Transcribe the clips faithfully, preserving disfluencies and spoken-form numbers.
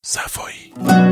صفایی.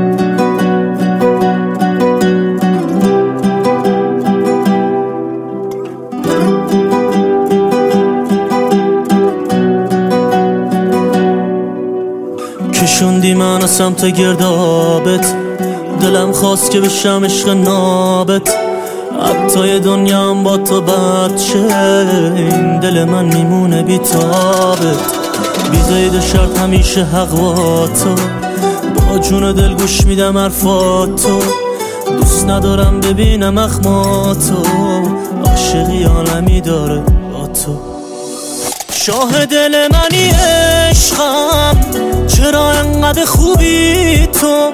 کشوندی منو سمت گردابت، دلم خواست که بشم عشق نابت. حتی دنیام با تو بد شه، این دل من میمونه بی تابت. بی قید شرط همیشه حق با تو، با جون دل گوش میدم حرفاتو. دوست ندارم ببینم اخماتو، عاشقی عالمی داره با تو. شاه دل منی عشقم، چرا انقدر خوبی تو؟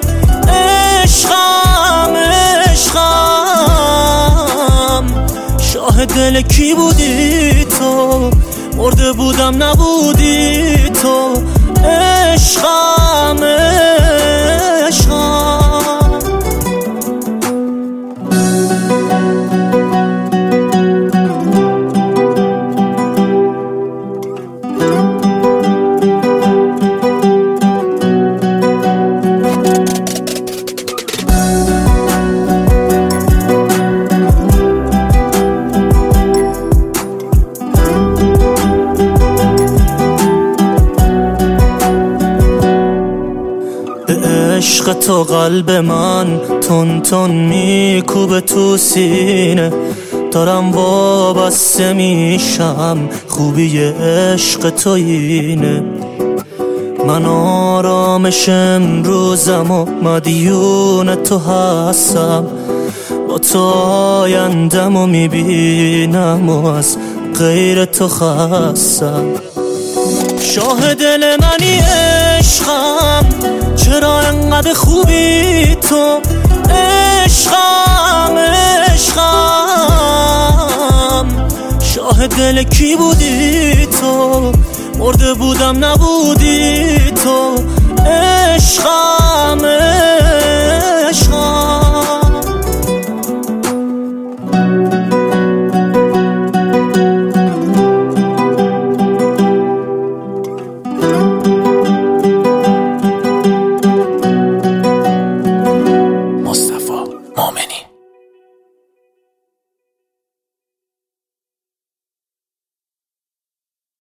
عشقم عشقم، شاه دل کی بودی تو؟ مرده بودم نبودی تو. عشقم عشقم. عشق تو قلب من تون تون میکوبه تو سینه، دارم وابسته میشم، خوبی عشق تو اینه. من آرامش امروزم و مدیون تو هستم، با تو آیندم و میبینم و از غیر تو خستم. شاه دل منی عشقم، چرا انقدر خوبی تو؟ عشقم عشقم، شاه دل کی بودی تو؟ مرده بودم نبودی تو. عشقم